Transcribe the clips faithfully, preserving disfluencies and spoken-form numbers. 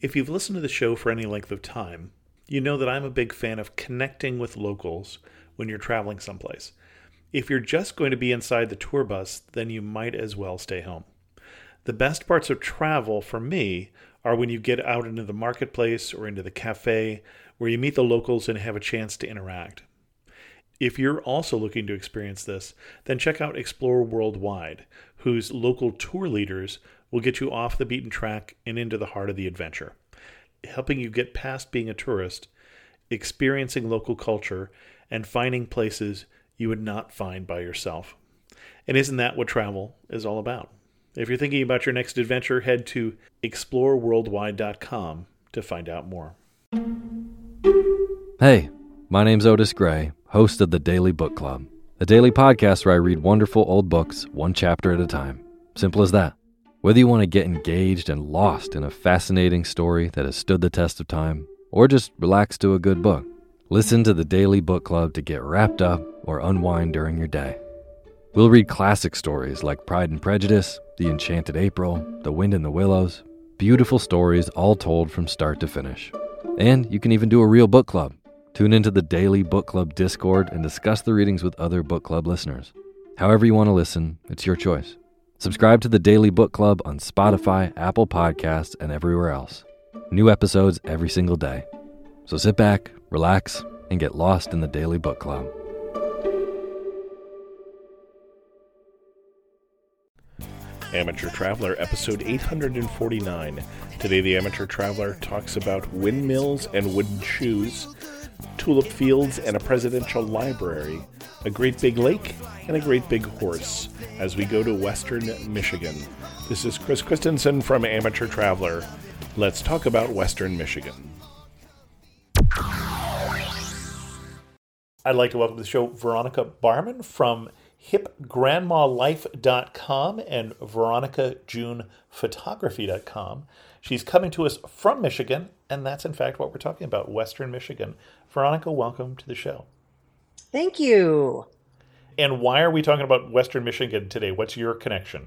If you've listened to the show for any length of time, you know that I'm a big fan of connecting with locals when you're traveling someplace. If you're just going to be inside the tour bus, then you might as well stay home. The best parts of travel for me are when you get out into the marketplace or into the cafe where you meet the locals and have a chance to interact. If you're also looking to experience this, then check out Explore Worldwide, whose local tour leaders will get you off the beaten track and into the heart of the adventure, helping you get past being a tourist, experiencing local culture, and finding places you would not find by yourself. And isn't that what travel is all about? If you're thinking about your next adventure, head to explore worldwide dot com to find out more. Hey, my name's Otis Gray, host of the Daily Book Club, a daily podcast where I read wonderful old books one chapter at a time. Simple as that. Whether you want to get engaged and lost in a fascinating story that has stood the test of time, or just relax to a good book, listen to the Daily Book Club to get wrapped up or unwind during your day. We'll read classic stories like Pride and Prejudice, The Enchanted April, The Wind in the Willows, beautiful stories all told from start to finish. And you can even do a real book club. Tune into the Daily Book Club Discord and discuss the readings with other book club listeners. However you want to listen, it's your choice. Subscribe to the Daily Book Club on Spotify, Apple Podcasts, and everywhere else. New episodes every single day. So sit back, relax, and get lost in the Daily Book Club. Amateur Traveler, episode eight hundred forty-nine. Today, the Amateur Traveler talks about windmills and wooden shoes, tulip fields and a presidential library, a great big lake, and a great big horse, as we go to Western Michigan. This is Chris Christensen from Amateur Traveler. Let's talk about Western Michigan. I'd like to welcome to the show Veronica Barman from hip grandma life dot com and veronica june photography dot com. She's coming to us from Michigan, and that's in fact what we're talking about, Western Michigan. Veronica, welcome to the show. Thank you. And why are we talking about Western Michigan today? What's your connection?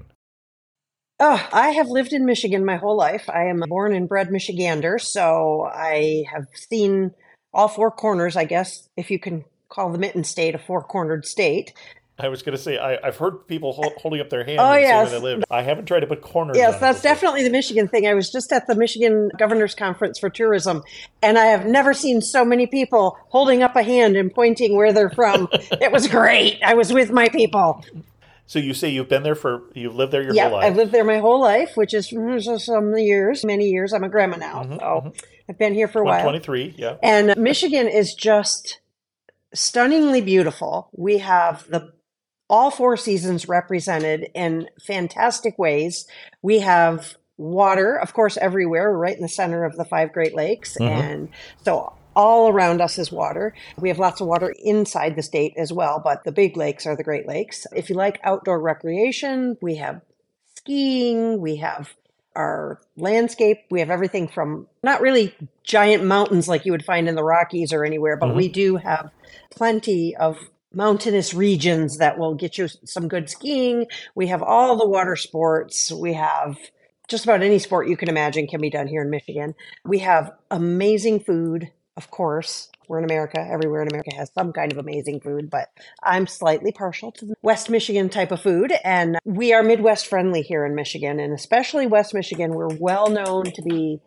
Oh, I have lived in Michigan my whole life. I am a born and bred Michigander, so I have seen all four corners, I guess, if you can call the Mitten State a four-cornered state. I was going to say, I, I've heard people hold, holding up their hand oh, and yes. saying where they live. I haven't tried to put corners Yes, on that's it definitely the Michigan thing. I was just at the Michigan Governor's Conference for Tourism, and I have never seen so many people holding up a hand and pointing where they're from. It was great. I was with my people. So you say you've been there for, you've lived there your yeah, whole life? I've lived there my whole life, which is some years, many years. I'm a grandma now, mm-hmm, so mm-hmm. I've been here for a while. twenty-three, yeah. And Michigan is just stunningly beautiful. We have the all four seasons represented in fantastic ways. We have water, of course, everywhere. We're right in the center of the five Great Lakes. Mm-hmm. And so all around us is water. We have lots of water inside the state as well, but the big lakes are the Great Lakes. If you like outdoor recreation, we have skiing, we have our landscape. We have everything from not really giant mountains like you would find in the Rockies or anywhere, but mm-hmm. we do have plenty of mountainous regions that will get you some good skiing. We have all the water sports. We have just about any sport you can imagine can be done here in Michigan. We have amazing food, of course. We're in America. Everywhere in America has some kind of amazing food, but I'm slightly partial to the West Michigan type of food. And we are Midwest friendly here in Michigan, and especially West Michigan. We're well known to be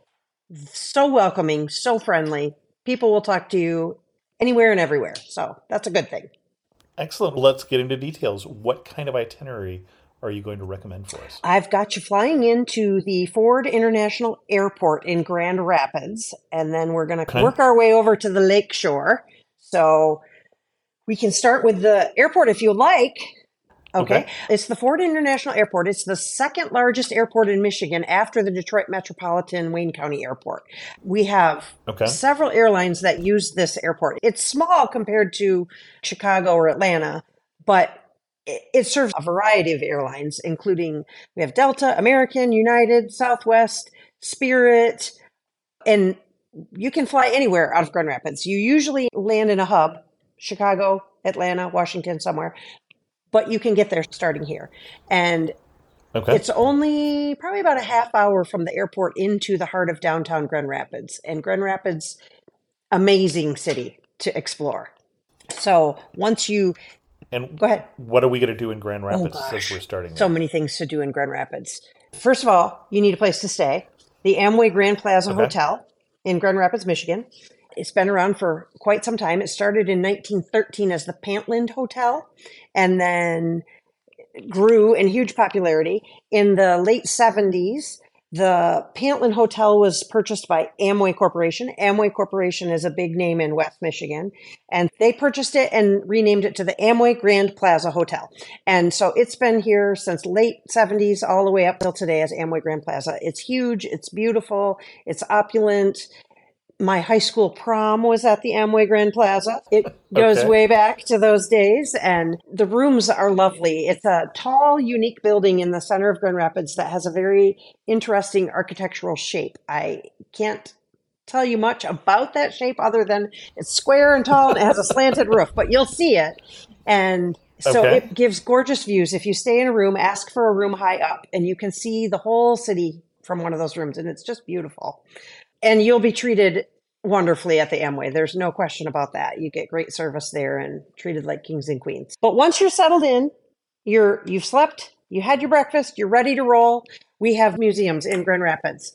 so welcoming, so friendly. People will talk to you anywhere and everywhere. So that's a good thing. Excellent. Let's get into details. What kind of itinerary are you going to recommend for us? I've got you flying into the Ford International Airport in Grand Rapids, and then we're going to okay. work our way over to the lake shore. So we can start with the airport if you like. Okay. okay. It's the Ford International Airport. It's the second largest airport in Michigan after the Detroit Metropolitan Wayne County Airport. We have okay. several airlines that use this airport. It's small compared to Chicago or Atlanta, but it serves a variety of airlines, including we have Delta, American, United, Southwest, Spirit, and you can fly anywhere out of Grand Rapids. You usually land in a hub, Chicago, Atlanta, Washington, somewhere. But you can get there starting here. And Okay. It's only probably about a half hour from the airport into the heart of downtown Grand Rapids. And Grand Rapids, amazing city to explore. So once you And go ahead. what are we going to do in Grand Oh Rapids since gosh, we're starting so there? many things to do in Grand Rapids. First of all, you need a place to stay. The Amway Grand Plaza Okay. Hotel in Grand Rapids, Michigan. It's been around for quite some time. It started in nineteen thirteen as the Pantland Hotel and then grew in huge popularity. In the late seventies, the Pantland Hotel was purchased by Amway Corporation. Amway Corporation is a big name in West Michigan, and they purchased it and renamed it to the Amway Grand Plaza Hotel. And so it's been here since late seventies all the way up till today as Amway Grand Plaza. It's huge, it's beautiful, it's opulent. My high school prom was at the Amway Grand Plaza. It goes Okay. way back to those days, and the rooms are lovely. It's a tall, unique building in the center of Grand Rapids that has a very interesting architectural shape. I can't tell you much about that shape other than it's square and tall and it has a slanted roof, but you'll see it. And so Okay. it gives gorgeous views. If you stay in a room, ask for a room high up, and you can see the whole city from one of those rooms, and it's just beautiful. And you'll be treated wonderfully at the Amway. There's no question about that. You get great service there and treated like kings and queens. But once you're settled in, you're you've slept, you had your breakfast, you're ready to roll. We have museums in Grand Rapids.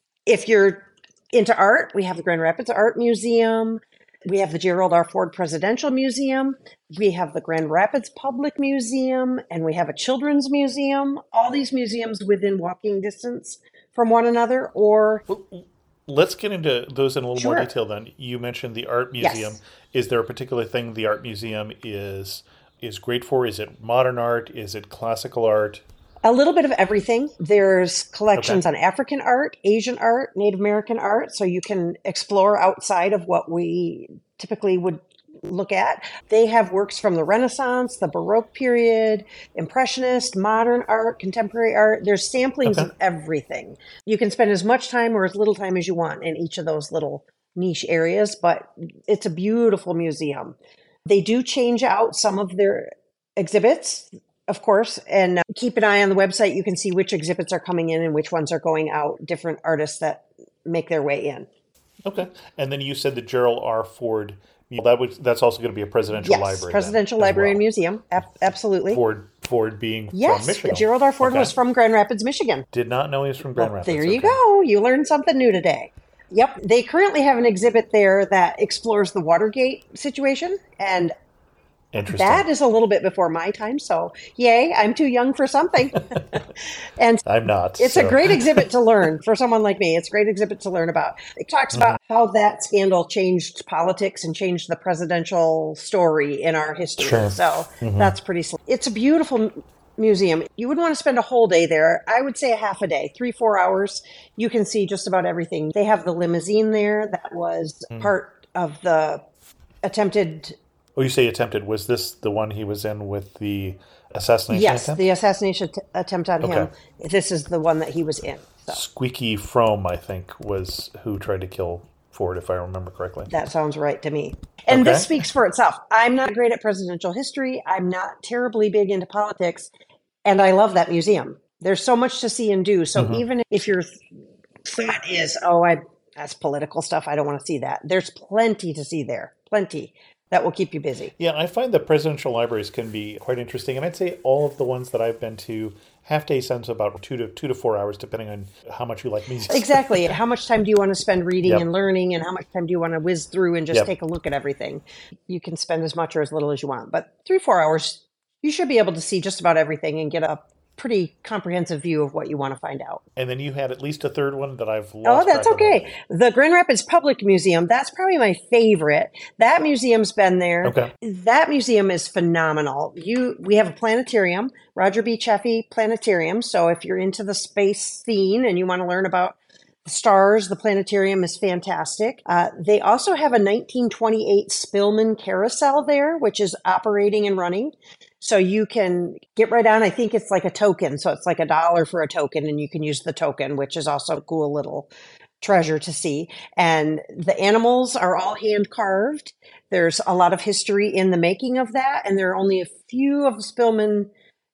If you're into art, we have the Grand Rapids Art Museum. We have the Gerald R. Ford Presidential Museum. We have the Grand Rapids Public Museum, and we have a children's museum. All these museums within walking distance from one another, or Let's get into those in a little more Sure. detail then. You mentioned the art museum. Yes. Is there a particular thing the art museum is is great for? Is it modern art? Is it classical art? a little bit of everything. There's collections on African art, Asian art, Native American art, so you can explore outside of what we typically would look at. They have works from the Renaissance, the Baroque period, Impressionist, modern art, contemporary art. There's samplings Okay. of everything. You can spend as much time or as little time as you want in each of those little niche areas, but it's a beautiful museum. They do change out some of their exhibits, of course, and uh, keep an eye on the website. You can see which exhibits are coming in and which ones are going out, different artists that make their way in. Okay. And then you said the Gerald R. Ford. That would that's also going to be a presidential Yes, library. then, Presidential as Library and well. Museum. Ab- absolutely. Ford Ford being from Yes, Michigan. Gerald R. Ford Okay. was from Grand Rapids, Michigan. Did not know he was from Grand Well, Rapids. there you Okay. go. You learned something new today. Yep. They currently have an exhibit there that explores the Watergate situation. And Interesting. that is a little bit before my time. So, yay, I'm too young for something. and I'm not. it's so. a great exhibit to learn for someone like me. It's a great exhibit to learn about. It talks Mm-hmm. about how that scandal changed politics and changed the presidential story in our history. Sure. So that's pretty sl- It's a beautiful m- museum. You wouldn't want to spend a whole day there. I would say a half a day, three, four hours. You can see just about everything. They have the limousine there that was Mm. part of the attempted Oh, you say attempted. Was this the one he was in with the assassination Yes, attempt? the assassination t- attempt on him. Okay. This is the one that he was in. So Squeaky Fromme, I think, was who tried to kill Ford, if I remember correctly. that sounds right to me. And Okay. this speaks for itself. I'm not great at presidential history. I'm not terribly big into politics. And I love that museum. There's so much to see and do. So Mm-hmm. even if your thought is, oh, I that's political stuff, I don't want to see that. There's plenty to see there. Plenty that will keep you busy. Yeah, I find that presidential libraries can be quite interesting, and I'd say all of the ones that I've been to half day spends about two to two to four hours, depending on how much you like music. Exactly. How much time do you want to spend reading Yep. and learning, and how much time do you want to whiz through and just Yep. take a look at everything? You can spend as much or as little as you want, but three, four hours, you should be able to see just about everything and get a pretty comprehensive view of what you want to find out. And then you had at least a third one that I've Oh, lost. that's track of okay. The Grand Rapids Public Museum, that's probably my favorite. That museum's been there. Okay. That museum is phenomenal. You, we have a planetarium, Roger B. Chaffee Planetarium. So if you're into the space scene and you want to learn about the stars, the planetarium is fantastic. Uh, they also have a nineteen twenty-eight Spillman Carousel there, which is operating and running. So you can get right on. I think it's like a token. So it's like a dollar for a token, and you can use the token, which is also a cool little treasure to see. And the animals are all hand carved. There's a lot of history in the making of that. And there are only a few of the Spillman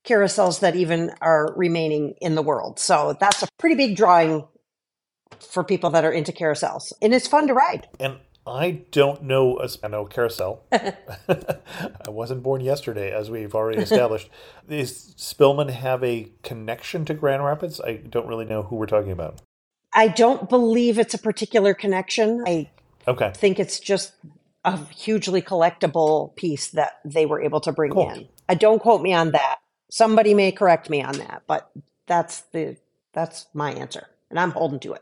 carousels that even are remaining in the world. So that's a pretty big drawing for people that are into carousels. And it's fun to ride. And I don't know, a- I know carousel. I wasn't born yesterday, as we've already established. Does Spillman have a connection to Grand Rapids? I don't really know who we're talking about. I don't believe it's a particular connection. I Okay. think it's just a hugely collectible piece that they were able to bring Cool. in. I don't quote me on that. Somebody may correct me on that, but that's the that's my answer, and I'm holding to it.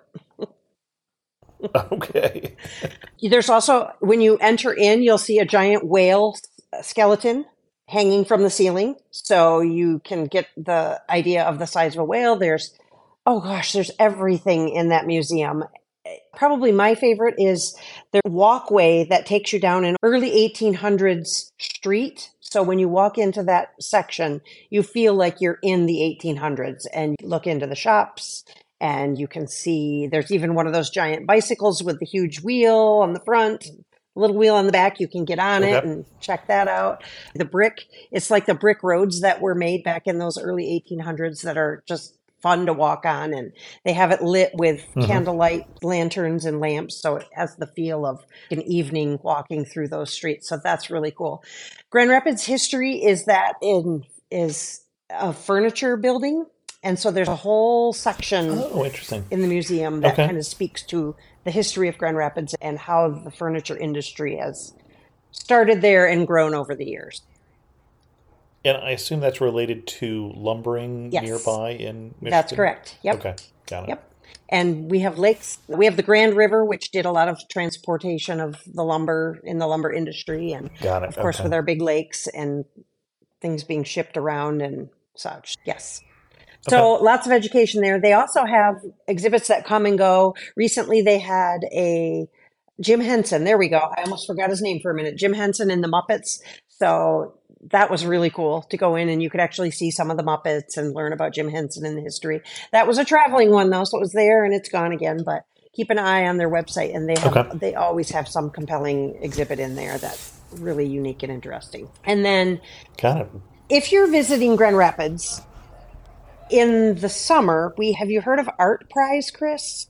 Okay. There's also, when you enter in, you'll see a giant whale skeleton hanging from the ceiling, so you can get the idea of the size of a whale. There's, oh gosh, there's everything in that museum. Probably my favorite is the walkway that takes you down an early eighteen hundreds street. So when you walk into that section, you feel like you're in the eighteen hundreds, and you look into the shops, and you can see there's even one of those giant bicycles with the huge wheel on the front, a little wheel on the back. You can get on Okay. it and check that out. The brick, it's like the brick roads that were made back in those early eighteen hundreds that are just fun to walk on, and they have it lit with Mhm. candlelight lanterns and lamps, so it has the feel of an evening walking through those streets. So that's really cool. Grand Rapids history is that in is a furniture building, and so there's a whole section Oh, interesting. in the museum that Okay. kind of speaks to the history of Grand Rapids and how the furniture industry has started there and grown over the years. And I assume that's related to lumbering Yes. nearby in Michigan? That's correct. Yep. Okay, got it. Yep. And we have lakes. We have the Grand River, which did a lot of transportation of the lumber in the lumber industry. And Got it. of course, Okay. with our big lakes and things being shipped around and such. Yes. So lots of education there. They also have exhibits that come and go. Recently, they had a Jim Henson. There we go. I almost forgot his name for a minute. Jim Henson and the Muppets. So that was really cool to go in, and you could actually see some of the Muppets and learn about Jim Henson and the history. That was a traveling one though, so it was there and it's gone again. But keep an eye on their website, and they have Okay. they always have some compelling exhibit in there that's really unique and interesting. And then Got it. if you're visiting Grand Rapids in the summer, we have you heard of Art Prize, Chris?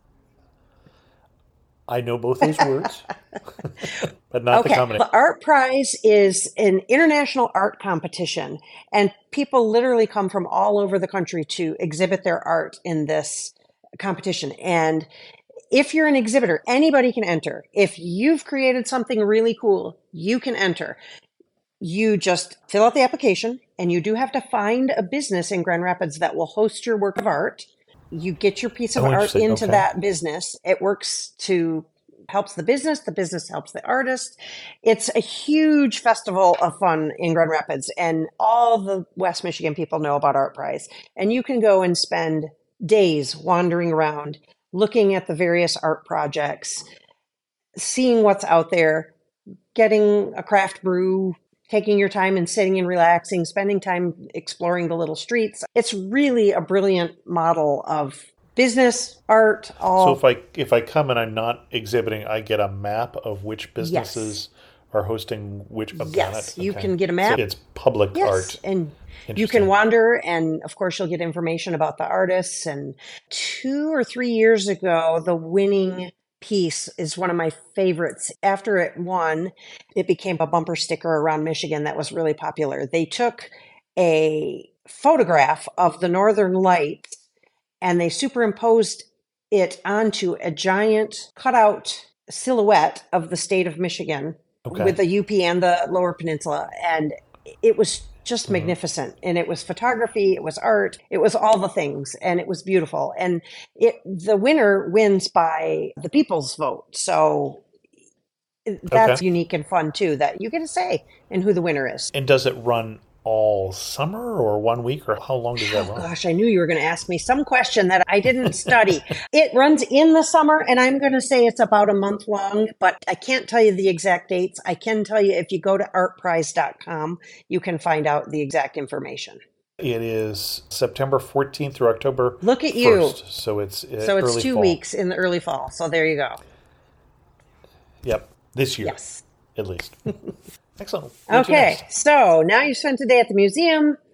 I know both those words, but not the combination. Well, Art Prize is an international art competition, and people literally come from all over the country to exhibit their art in this competition. And if you're an exhibitor, anybody can enter. If you've created something really cool, you can enter. You just fill out the application, and you do have to find a business in Grand Rapids that will host your work of art. You get your piece of Oh, art interesting. into Okay. that business. It works to helps the business. The business helps the artist. It's a huge festival of fun in Grand Rapids, and all the West Michigan people know about Art Prize. And you can go and spend days wandering around, looking at the various art projects, seeing what's out there, getting a craft brew, taking your time and sitting and relaxing, spending time exploring the little streets. It's really a brilliant model of business, art, all. So if I if I come and I'm not exhibiting, I get a map of which businesses are hosting which. Oh, got Yes, it. you Okay. can get a map. So it's public Yes, art. and you Interesting. can wander, and of course you'll get information about the artists. And two or three years ago, the winning piece is one of my favorites. After it won, it became a bumper sticker around Michigan that was really popular. They took a photograph of the Northern Lights, and they superimposed it onto a giant cutout silhouette of the state of Michigan Okay. with the U P and the Lower Peninsula. And it was just magnificent. And it was photography, it was art, it was all the things, and it was beautiful. And it the winner wins by the people's vote. So that's Okay. unique and fun too, that you get a say in who the winner is. And does it run all summer or one week, or how long does that Oh run? gosh, I knew you were going to ask me some question that I didn't study. It runs in the summer, and I'm going to say it's about a month long, but I can't tell you the exact dates. I can tell you if you go to art prize dot com, you can find out the exact information. It is September fourteenth through October Look at you. first. So it's uh, So it's early two fall. weeks in the early fall. So there you go. Yep. This year, Yes. at least. Excellent. What's your Okay, next? so now you spent a day at the museum.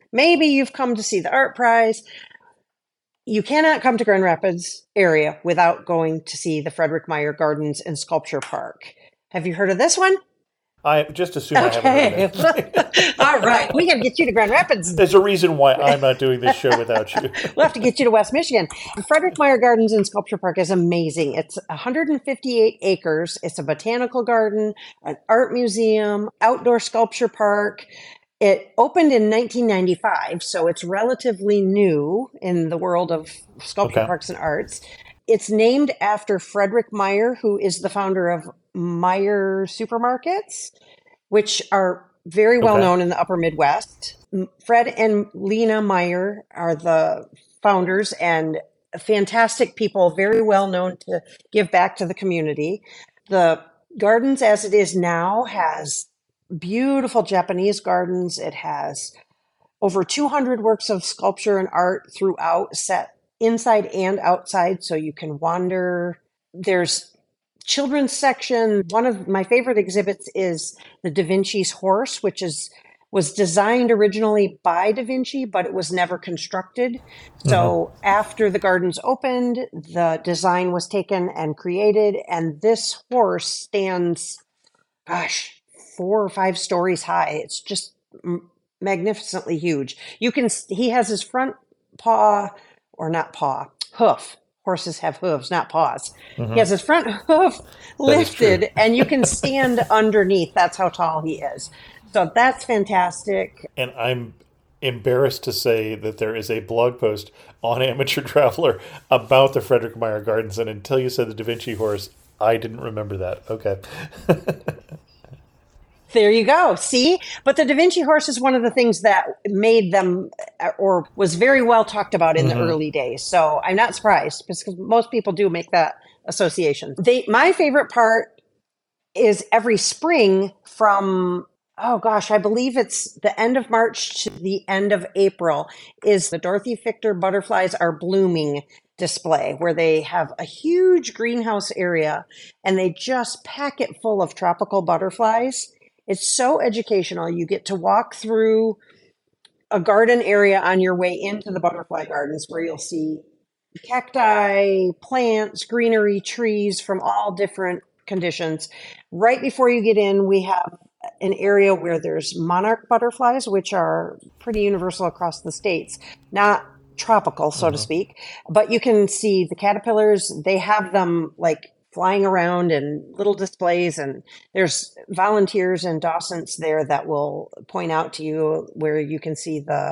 Maybe you've come to see the art prize. You cannot come to Grand Rapids area without going to see the Frederick Meyer Gardens and Sculpture Park. Have you heard of this one? I just assume I haven't heard of it. All right. We got to get you to Grand Rapids. There's a reason why I'm not doing this show without you. We'll have to get you to West Michigan. The Frederick Meyer Gardens and Sculpture Park is amazing. It's one hundred fifty-eight acres. It's a botanical garden, an art museum, outdoor sculpture park. It opened in nineteen ninety-five, so it's relatively new in the world of sculpture Okay. parks and arts. It's named after Frederick Meyer, who is the founder of Meyer Supermarkets, which are very well Okay. known in the upper Midwest. M- Fred and Lena Meyer are the founders and fantastic people, very well known to give back to the community. The gardens as it is now has beautiful Japanese gardens. It has over two hundred works of sculpture and art throughout, set inside and outside, so you can wander. There's children's section. One of my favorite exhibits is the Da Vinci's horse, which is was designed originally by Da Vinci, but it was never constructed. So after the gardens opened, the design was taken and created, and this horse stands, gosh, four or five stories high. It's just m- magnificently huge. You can, s- he has his front paw, or not paw, hoof. Horses have hooves, not paws. He has his front hoof is true. lifted, and you can stand underneath. That's how tall he is. So that's fantastic. And I'm embarrassed to say that there is a blog post on Amateur Traveler about the Frederick Meyer Gardens, and until you said the Da Vinci horse, I didn't remember that. Okay. There you go. See? But the Da Vinci horse is one of the things that made them, uh, or was very well talked about in the early days. So I'm not surprised, because most people do make that association. They, my favorite part is every spring from, oh gosh, I believe it's the end of March to the end of April, is the Dorothy Fichter Butterflies Are Blooming display, where they have a huge greenhouse area and they just pack it full of tropical butterflies. It's so educational. You get to walk through a garden area on your way into the butterfly gardens, where you'll see cacti, plants, greenery, trees from all different conditions. Right before you get in, we have an area where there's monarch butterflies, which are pretty universal across the states, not tropical, so to speak, but you can see the caterpillars. They have them like flying around in little displays, and there's volunteers and docents there that will point out to you where you can see the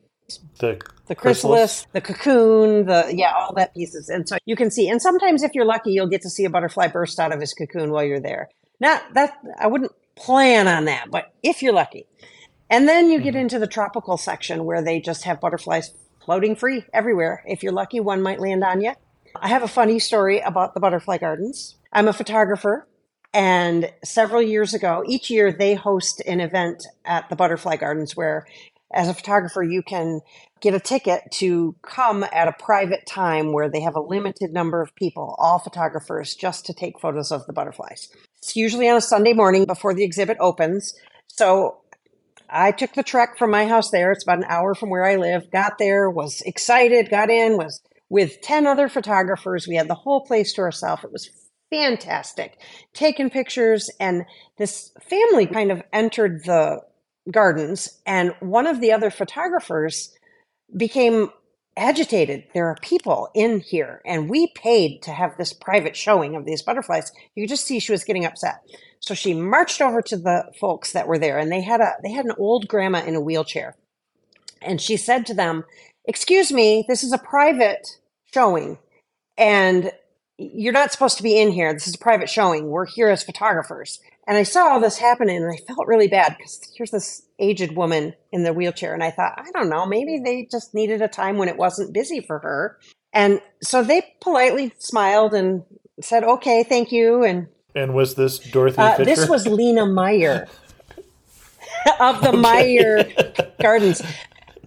The the chrysalis, the cocoon, the yeah, all that pieces. And so you can see, and sometimes if you're lucky, you'll get to see a butterfly burst out of his cocoon while you're there. Not that I wouldn't plan on that, but if you're lucky. And then you get into the tropical section where they just have butterflies floating free everywhere. If you're lucky, one might land on you. I have a funny story about the butterfly gardens. I'm a photographer, and several years ago, each year they host an event at the butterfly gardens where, as a photographer, you can get a ticket to come at a private time where they have a limited number of people, all photographers, just to take photos of the butterflies. It's usually on a Sunday morning before the exhibit opens. So I took the trek from my house there. It's about an hour from where I live. Got there, was excited, got in, was with ten other photographers. We had the whole place to ourselves. It was fantastic. Taking pictures, and this family kind of entered the gardens, and one of the other photographers became agitated. There are people in here, and we paid to have this private showing of these butterflies. You could just see she was getting upset. So she marched over to the folks that were there, and they had a they had an old grandma in a wheelchair. And she said to them, "Excuse me, this is a private showing, and you're not supposed to be in here. This is a private showing. We're here as photographers." And I saw all this happening, and I felt really bad, because here's this aged woman in the wheelchair. And I thought, I don't know, maybe they just needed a time when it wasn't busy for her. And so they politely smiled and said, "Okay, thank you." And And was this Dorothy uh, Fisher? this was Lena Meyer of the Meyer Gardens.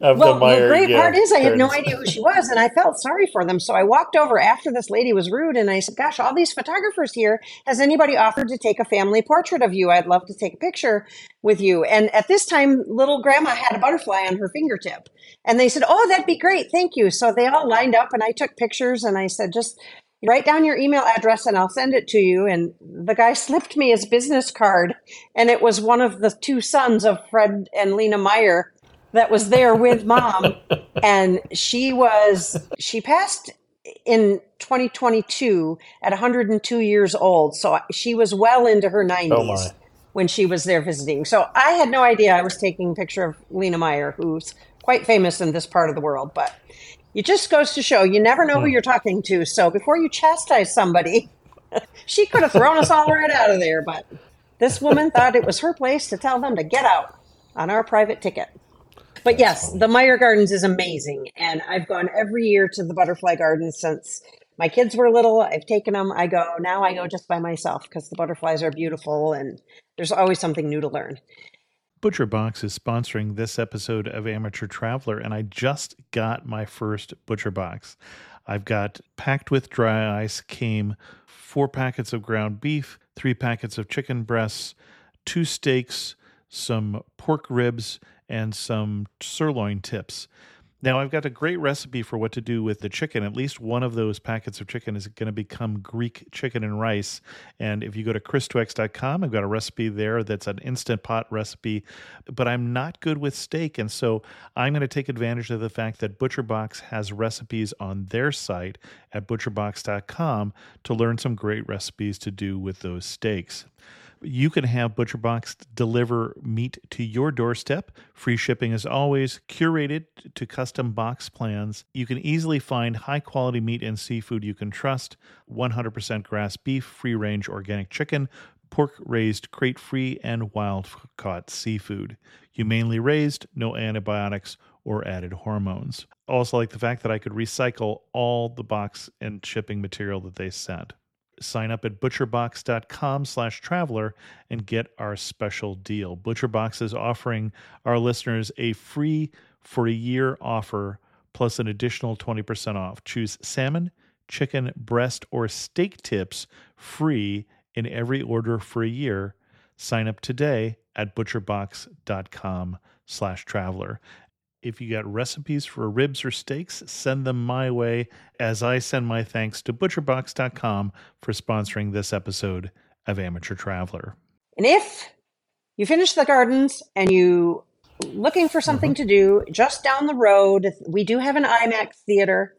of Well, the Meyer. the great yeah, part is I had no gardens. idea who she was, and I felt sorry for them. So I walked over after this lady was rude, and I said, gosh, all these photographers here. Has anybody offered to take a family portrait of you? I'd love to take a picture with you. And at this time, little grandma had a butterfly on her fingertip. And they said, oh, that'd be great. Thank you. So they all lined up, and I took pictures, and I said, just write down your email address and I'll send it to you. And the guy slipped me his business card, and it was one of the two sons of Fred and Lena Meyer that was there with mom. And she was, she passed in twenty twenty-two at one hundred two years old. So she was well into her nineties Oh my. when she was there visiting. So I had no idea I was taking a picture of Lena Meyer, who's quite famous in this part of the world. But it just goes to show you never know who you're talking to. So before you chastise somebody, she could have thrown us all right out of there. But this woman thought it was her place to tell them to get out on our private ticket. But yes, the Meyer Gardens is amazing. And I've gone every year to the Butterfly Gardens since my kids were little. I've taken them. I go, now I go just by myself because the butterflies are beautiful and there's always something new to learn. Butcher Box is sponsoring this episode of Amateur Traveler, and I just got my first Butcher Box. I've got, packed with dry ice, came four packets of ground beef, three packets of chicken breasts, two steaks, some pork ribs, and some sirloin tips. Now, I've got a great recipe for what to do with the chicken. At least one of those packets of chicken is going to become Greek chicken and rice. And if you go to chris twex dot com, I've got a recipe there that's an Instant Pot recipe. But I'm not good with steak, and so I'm going to take advantage of the fact that ButcherBox has recipes on their site at butcher box dot com to learn some great recipes to do with those steaks. You can have ButcherBox deliver meat to your doorstep. Free shipping as always, curated to custom box plans. You can easily find high-quality meat and seafood you can trust. one hundred percent grass beef, free-range organic chicken, pork-raised crate-free, and wild-caught seafood. Humanely raised, no antibiotics or added hormones. Also like the fact that I could recycle all the box and shipping material that they sent. Sign up at butcher box dot com slash traveler and get our special deal. ButcherBox is offering our listeners a free for a year offer plus an additional twenty percent off. Choose salmon, chicken, breast, or steak tips free in every order for a year. Sign up today at butcher box dot com slash traveler. If you got recipes for ribs or steaks, send them my way as I send my thanks to butcher box dot com for sponsoring this episode of Amateur Traveler. And if you finish the gardens and you looking for something to do just down the road, we do have an IMAX theater.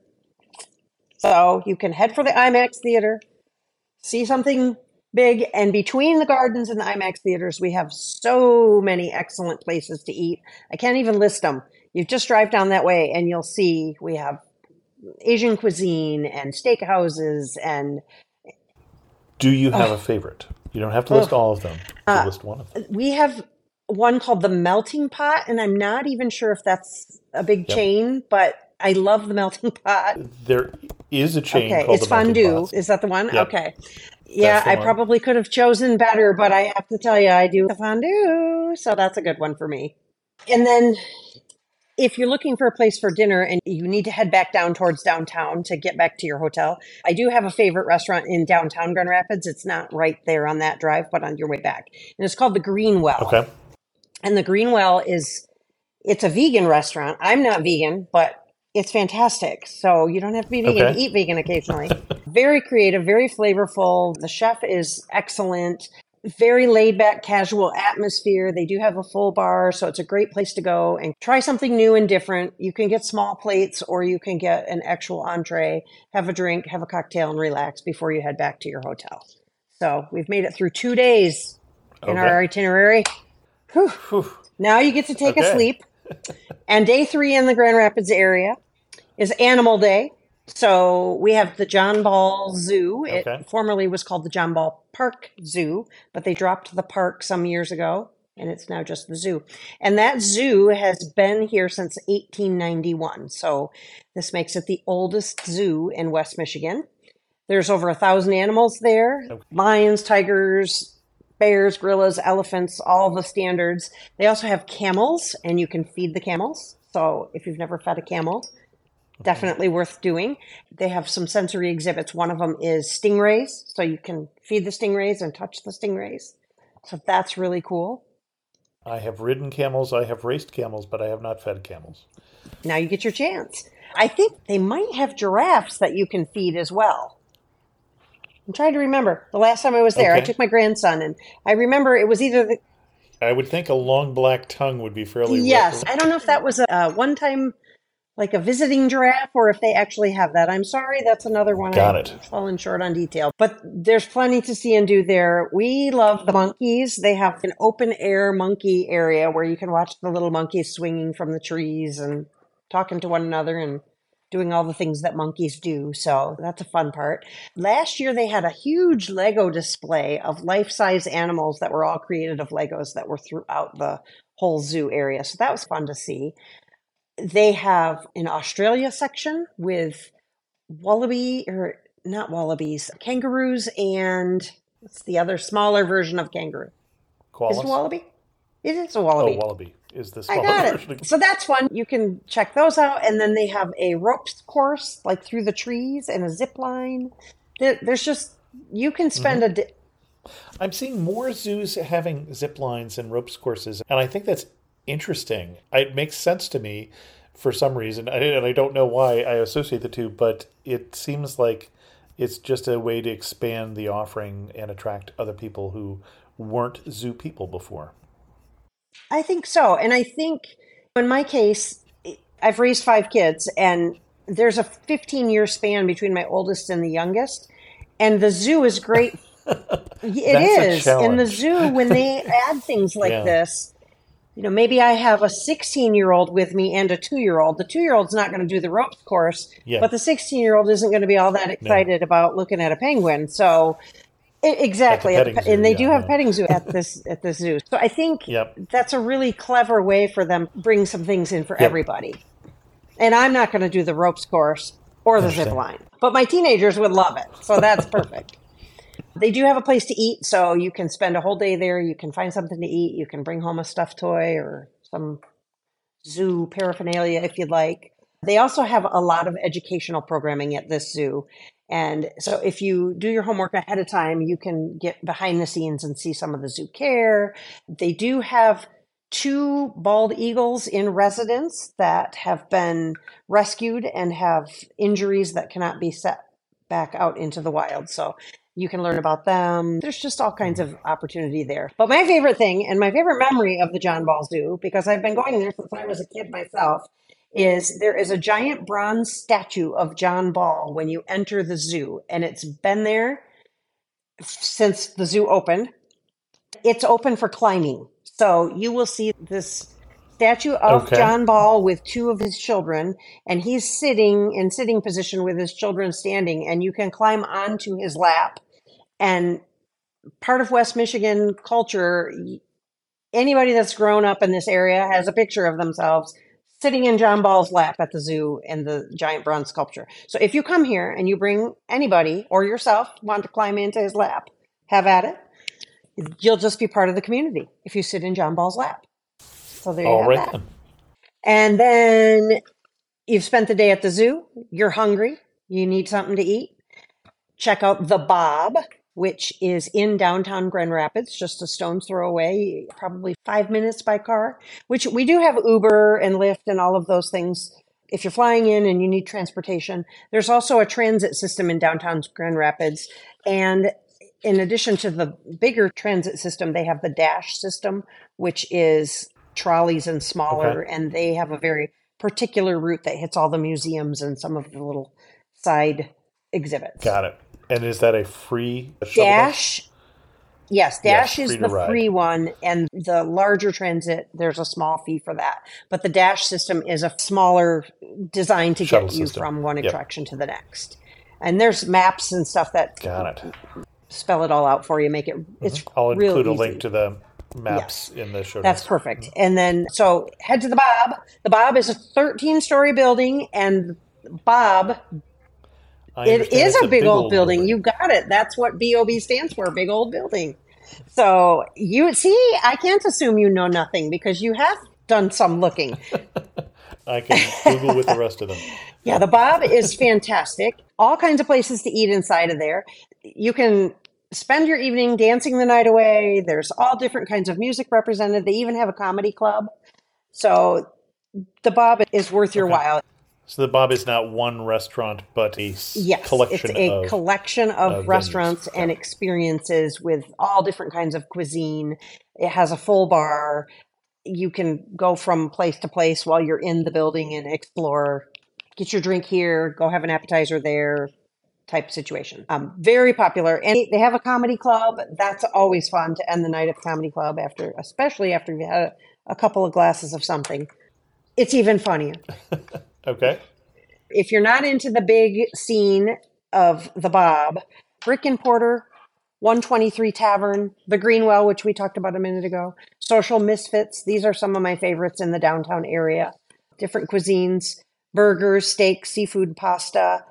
So you can head for the IMAX theater, see something big. And between the gardens and the IMAX theaters, we have so many excellent places to eat. I can't even list them. You just drive down that way and you'll see we have Asian cuisine and steakhouses. And Do you have a favorite? You don't have to list Oh. all of them. You Uh, list one of them. we have one called the Melting Pot, and I'm not even sure if that's a big Yep. chain, but I love the Melting Pot. There is a chain Okay, called it's the Melting fondue. Pots. Is that the one? Yep. Okay. Yeah, the I one. probably could have chosen better, but I have to tell you, I do the fondue, so that's a good one for me. And then if you're looking for a place for dinner and you need to head back down towards downtown to get back to your hotel, I do have a favorite restaurant in downtown Grand Rapids. It's not right there on that drive, but on your way back. And it's called the Green Well. Okay. And the Green Well is, it's a vegan restaurant. I'm not vegan, but it's fantastic. So you don't have to be vegan Okay. to eat vegan occasionally. Very creative, very flavorful. The chef is excellent. Very laid back, casual atmosphere. They do have a full bar, so it's a great place to go and try something new and different. You can get small plates or you can get an actual entree, have a drink, have a cocktail, and relax before you head back to your hotel. So we've made it through two days in our Okay. itinerary. Whew. Whew. Now you get to take Okay. a sleep. And day three in the Grand Rapids area is Animal Day. So we have the John Ball Zoo. It Okay. formerly was called the John Ball Park Zoo, but they dropped the park some years ago, and it's now just the zoo. And that zoo has been here since eighteen ninety-one. So this makes it the oldest zoo in West Michigan. There's over a thousand animals there: Okay. lions, tigers, bears, gorillas, elephants, all the standards. They also have camels, and you can feed the camels. So if you've never fed a camel, definitely worth doing. They have some sensory exhibits. One of them is stingrays. So you can feed the stingrays and touch the stingrays. So that's really cool. I have ridden camels. I have raced camels, but I have not fed camels. Now you get your chance. I think they might have giraffes that you can feed as well. I'm trying to remember. The last time I was there, Okay. I took my grandson, and I remember it was either the... I would think a long black tongue would be fairly... Yes. rare. I don't know if that was a, a one-time, like a visiting giraffe, or if they actually have that. I'm sorry, that's another one. Got I've it. fallen short on detail. But there's plenty to see and do there. We love the monkeys. They have an open-air monkey area where you can watch the little monkeys swinging from the trees and talking to one another and doing all the things that monkeys do. So that's a fun part. Last year, they had a huge Lego display of life-size animals that were all created of Legos that were throughout the whole zoo area. So that was fun to see. They have an Australia section with wallaby, or not wallabies, kangaroos, and what's the other smaller version of kangaroo? Koalas? Is it a wallaby? It is a Oh, wallaby. wallaby is the I smaller got version. it. So that's fun. You can check those out. And then they have a ropes course, like through the trees, and a zip line. There, there's just, you can spend Mm-hmm. a day. I'm seeing more zoos having zip lines and ropes courses, and I think that's interesting. It makes sense to me for some reason, and I don't know why I associate the two, but it seems like it's just a way to expand the offering and attract other people who weren't zoo people before. I think so. And I think in my case, I've raised five kids, and there's a fifteen year span between my oldest and the youngest. And the zoo is great. It That's a is. In the challenge. zoo, when they add things like Yeah. this, you know, maybe I have a sixteen year old with me and a two year old. The two year old's not going to do the ropes course, Yeah. but the sixteen year old isn't going to be all that excited about looking at a penguin. So, I- exactly. petting At the- zoo, and they yeah, do have no. petting zoo at this at this zoo. So I think Yep. that's a really clever way for them to bring some things in for Yep. everybody. And I'm not going to do the ropes course or the zip Interesting. line, but my teenagers would love it. So that's perfect. They do have a place to eat, so you can spend a whole day there. You can find something to eat. You can bring home a stuffed toy or some zoo paraphernalia if you'd like. They also have a lot of educational programming at this zoo. And so if you do your homework ahead of time, you can get behind the scenes and see some of the zoo care. They do have two bald eagles in residence that have been rescued and have injuries that cannot be set back out into the wild. So you can learn about them. There's just all kinds of opportunity there. But my favorite thing and my favorite memory of the John Ball Zoo, because I've been going there since I was a kid myself, is there is a giant bronze statue of John Ball when you enter the zoo. And it's been there since the zoo opened. It's open for climbing. So you will see this statue of Okay. John Ball with two of his children, and he's sitting in sitting position with his children standing, and you can climb onto his lap. And part of West Michigan culture, y- anybody that's grown up in this area has a picture of themselves sitting in John Ball's lap at the zoo in the giant bronze sculpture. So if you come here and you bring anybody or yourself want to climb into his lap, have at it. You'll just be part of the community if you sit in John Ball's lap. So there you All have right that. then. And then you've spent the day at the zoo. You're hungry. You need something to eat. Check out The Bob, which is in downtown Grand Rapids, just a stone's throw away, probably five minutes by car, which we do have Uber and Lyft and all of those things. If you're flying in and you need transportation, there's also a transit system in downtown Grand Rapids. And in addition to the bigger transit system, they have the Dash system, which is trolleys and smaller, Okay. and they have a very particular route that hits all the museums and some of the little side exhibits. Got it. And is that a free shuttle bus? Dash, yes, Dash Yes, is free to the ride. free one, and the larger transit, there's a small fee for that. But the Dash system is a smaller design to Shuttle get you system. from one Yep. attraction to the next. And there's maps and stuff that Got it. spell it all out for you, make it, it's I'll real include a easy. link to the maps in the show That's notes. perfect. And then, so head to the Bob. The Bob is a thirteen story building, and Bob, I it understand is it's a big old building. You got it. That's what B O B stands for, big old building. So you see, I can't assume you know nothing because you have done some looking. I can Google with the rest of them. Yeah, the Bob is fantastic. All kinds of places to eat inside of there. You can spend your evening dancing the night away. There's all different kinds of music represented. They even have a comedy club. So the Bob is worth your Okay. while. So the Bob is not one restaurant, but a s- Yes, collection it's a of collection of of venues. restaurants and Okay. experiences with all different kinds of cuisine. It has a full bar. You can go from place to place while you're in the building and explore. Get your drink here, go have an appetizer there, type situation. Um, very popular. And they have a comedy club. That's always fun to end the night at the comedy club after, especially after you've had a, a couple of glasses of something. It's even funnier. Okay. If you're not into the big scene of the Bob, Brick and Porter, one twenty-three Tavern, the Greenwell, which we talked about a minute ago, Social Misfits. These are some of my favorites in the downtown area. Different cuisines, burgers, steak, seafood, pasta.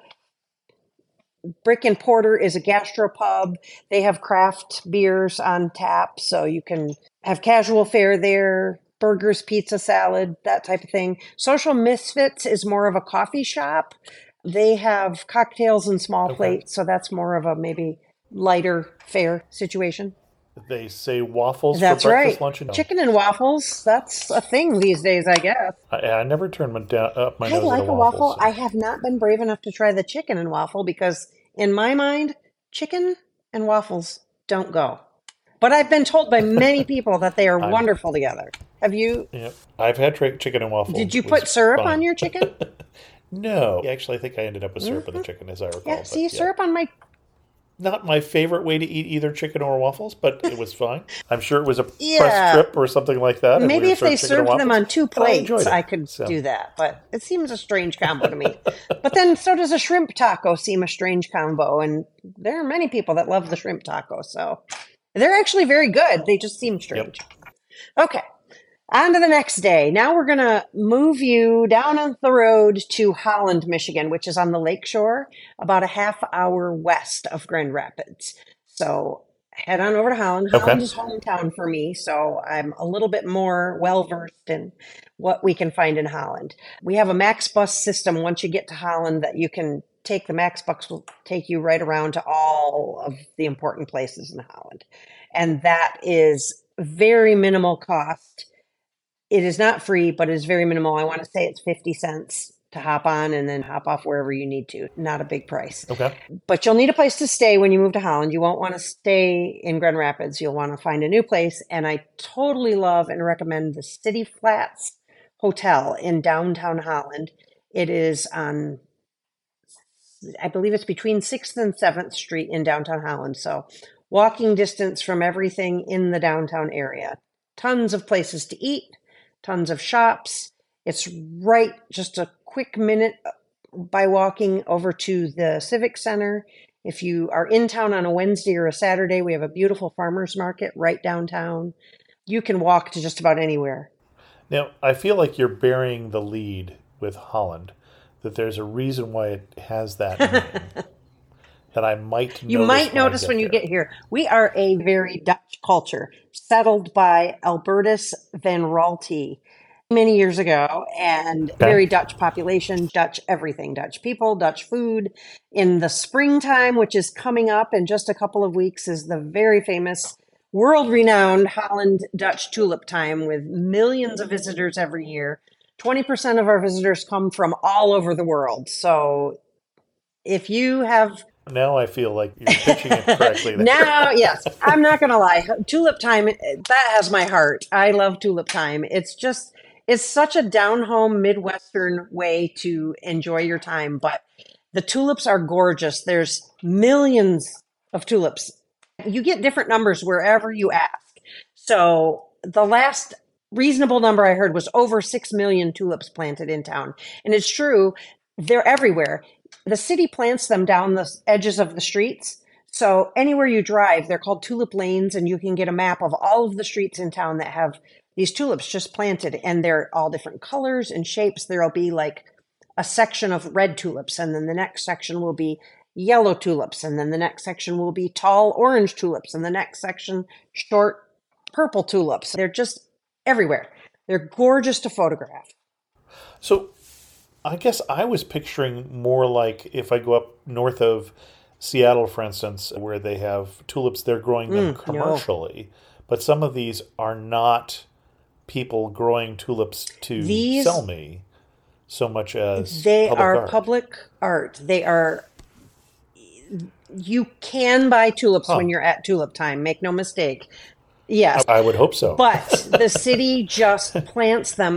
Brick and Porter is a gastropub. They have craft beers on tap, so you can have casual fare there. Burgers, pizza, salad, that type of thing. Social Misfits is more of a coffee shop. They have cocktails in small Okay. plates, so that's more of a maybe lighter fare situation. They say waffles That's for breakfast, right. lunch, and dinner. Chicken and waffles, that's a thing these days, I guess. I, I never turn my down, up my I nose like at a a waffle. waffle. so- I have not been brave enough to try the chicken and waffle because, in my mind, chicken and waffles don't go. But I've been told by many people that they are I'm- wonderful together. Have you? Yep. I've had tra- chicken and waffles. Did you It put was syrup fun. on your chicken? No. Actually, I think I ended up with syrup with the chicken, as I recall. Yeah, but see, syrup on my. Not my favorite way to eat either chicken or waffles, but it was fine. I'm sure it was a Yeah. press strip or something like that. and we Maybe were if they served chicken and served them waffles, on two but I enjoyed plates, it. I could So, do that. But it seems a strange combo to me. But then so does a shrimp taco seem a strange combo. And there are many people that love the shrimp taco. So they're actually very good. They just seem strange. Okay. On to the next day. Now we're going to move you down on the road to Holland, Michigan, which is on the lake shore, about a half hour west of Grand Rapids. So head on over to Holland. Okay. Holland is hometown for me, so I'm a little bit more well versed in what we can find in Holland. We have a Max bus system once you get to Holland that you can take. The Max bus will take you right around to all of the important places in Holland. And that is very minimal cost. It is not free, but it is very minimal. I want to say it's fifty cents to hop on and then hop off wherever you need to. Not a big price. Okay. But you'll need a place to stay when you move to Holland. You won't want to stay in Grand Rapids. You'll want to find a new place. And I totally love and recommend the City Flats Hotel in downtown Holland. It is on, I believe it's between sixth and seventh Street in downtown Holland. So walking distance from everything in the downtown area. Tons of places to eat, tons of shops. It's right just a quick minute by walking over to the Civic Center. If you are in town on a Wednesday or a Saturday, we have a beautiful farmers market right downtown. You can walk to just about anywhere. Now, I feel like you're burying the lead with Holland, that there's a reason why it has that name. That I might You notice might when I notice when you there. get here. We are a very Dutch culture, settled by Albertus van Raalte many years ago, and very Dutch population, Dutch everything, Dutch people, Dutch food. In the springtime, which is coming up in just a couple of weeks, is the very famous, world-renowned Holland Dutch tulip time with millions of visitors every year. twenty percent of our visitors come from all over the world. So if you have Now I feel like you're pitching it correctly. there. Now, yes, I'm not going to lie. Tulip time, that has my heart. I love tulip time. It's just, it's such a down home Midwestern way to enjoy your time. But the tulips are gorgeous. There's millions of tulips. You get different numbers wherever you ask. So the last reasonable number I heard was over six million tulips planted in town. And it's true, they're everywhere. The city plants them down the edges of the streets. So anywhere you drive, they're called tulip lanes, and you can get a map of all of the streets in town that have these tulips just planted, and they're all different colors and shapes. There'll be like a section of red tulips, and then the next section will be yellow tulips, and then the next section will be tall orange tulips, and the next section short purple tulips. They're just everywhere. They're gorgeous to photograph. So I guess I was picturing more like if I go up north of Seattle, for instance, where they have tulips, they're growing them Mm, no. commercially. But some of these are not people growing tulips to These, sell me so much as they public are art. public art. They are, you can buy tulips Huh. when you're at tulip time, make no mistake. Yes, I would hope so. but the city just plants them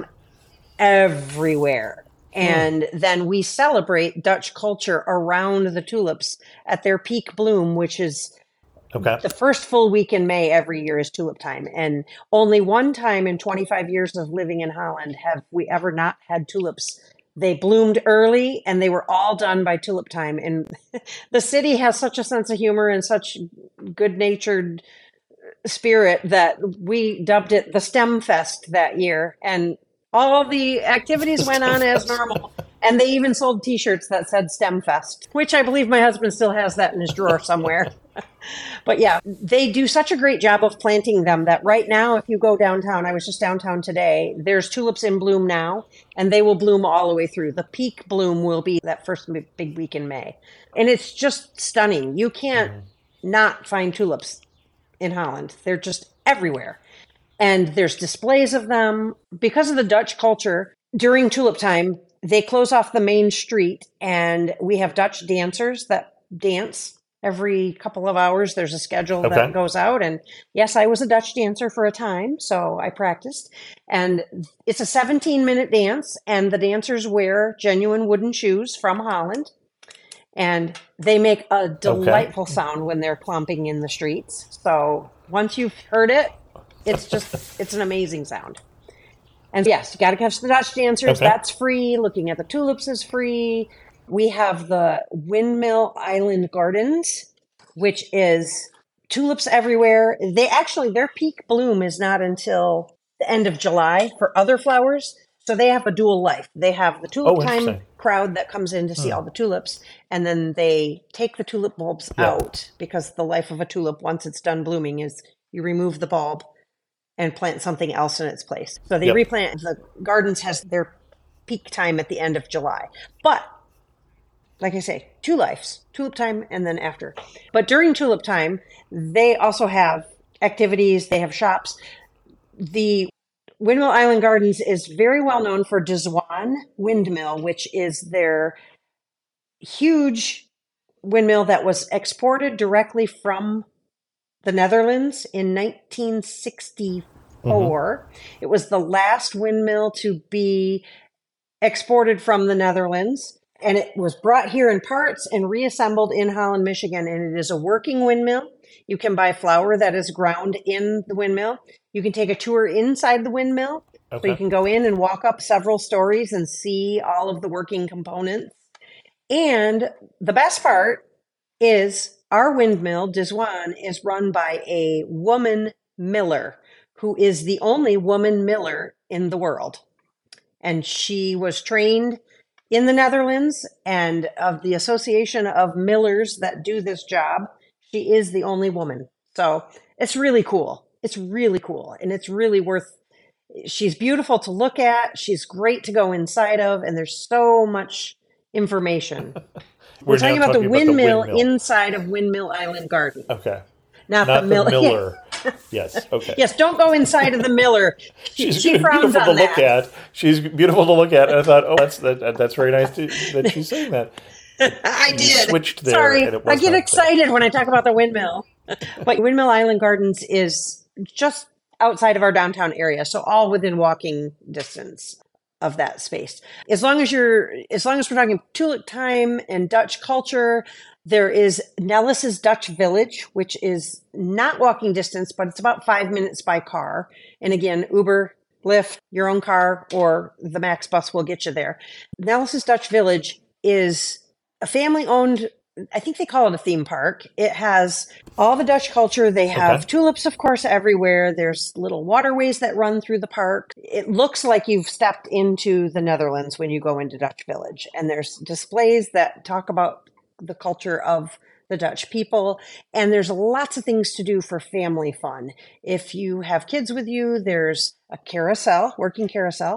everywhere. And then we celebrate Dutch culture around the tulips at their peak bloom, which is Okay. the first full week in May every year is tulip time. And only one time in twenty-five years of living in Holland have we ever not had tulips. They bloomed early and they were all done by tulip time. And the city has such a sense of humor and such good natured spirit that we dubbed it the STEM Fest that year. And all the activities went on as normal. And they even sold t-shirts that said STEM Fest, which I believe my husband still has that in his drawer somewhere. But yeah, they do such a great job of planting them that right now, if you go downtown, I was just downtown today, there's tulips in bloom now, and they will bloom all the way through. The peak bloom will be that first big week in May. And it's just stunning. You can't mm-hmm. not find tulips in Holland. They're just everywhere. And there's displays of them. Because of the Dutch culture, during tulip time, they close off the main street and we have Dutch dancers that dance every couple of hours. There's a schedule okay. that goes out. And yes, I was a Dutch dancer for a time, so I practiced. And it's a seventeen minute dance and the dancers wear genuine wooden shoes from Holland. And they make a delightful okay. sound when they're clomping in the streets. So once you've heard it, it's just, it's an amazing sound. And yes, you got to catch the Dutch dancers. Okay. That's free. Looking at the tulips is free. We have the Windmill Island Gardens, which is tulips everywhere. They actually, their peak bloom is not until the end of July for other flowers. So they have a dual life. They have the tulip oh, time crowd that comes in to see hmm. all the tulips. And then they take the tulip bulbs yeah. out because the life of a tulip, once it's done blooming, is you remove the bulb and plant something else in its place. So they yep. replant. The gardens has their peak time at the end of July. But like I say, two lives, tulip time and then after. But during tulip time, they also have activities. They have shops. The Windmill Island Gardens is very well known for De Zwaan Windmill, which is their huge windmill that was exported directly from the Netherlands in nineteen sixty-four. Mm-hmm. It was the last windmill to be exported from the Netherlands, and it was brought here in parts and reassembled in Holland, Michigan, and it is a working windmill. You can buy flour that is ground in the windmill. You can take a tour inside the windmill, okay. so you can go in and walk up several stories and see all of the working components. And the best part is our windmill, De Zwaan, is run by a woman miller who is the only woman miller in the world. And she was trained in the Netherlands, and of the association of millers that do this job, she is the only woman. So it's really cool. It's really cool. And it's really worth, she's beautiful to look at. She's great to go inside of. And there's so much information. We're, We're talking, about, talking the windmill, about the windmill inside of Windmill Island Garden. Okay. Not, Not the, the mill- miller. Yes. Okay. Yes. Don't go inside of the miller. She, she's she beautiful to on look that. at. She's beautiful to look at. And I thought, oh, that's that, that's very nice to, that she's saying that. I you did. Switched there. Sorry, and it I was get not excited there. when I talk about the windmill. But Windmill Island Gardens is just outside of our downtown area, so all within walking distance of that space. As long as you're, as long as we're talking tulip time and Dutch culture, there is Nellis's Dutch Village, which is not walking distance, but it's about five minutes by car. And again, Uber, Lyft, your own car, or the Max bus will get you there. Nellis's Dutch Village is a family-owned, I think they call it a theme park. It has all the Dutch culture. They have okay. tulips, of course, everywhere. There's little waterways that run through the park. It looks like you've stepped into the Netherlands when you go into Dutch Village. And there's displays that talk about the culture of the Dutch people. And there's lots of things to do for family fun. If you have kids with you, there's a carousel, working carousel.